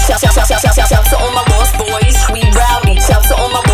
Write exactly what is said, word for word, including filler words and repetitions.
Shout, shout, shout, shout, shout, shout to all my lost boys, we rowdy. Shout to all my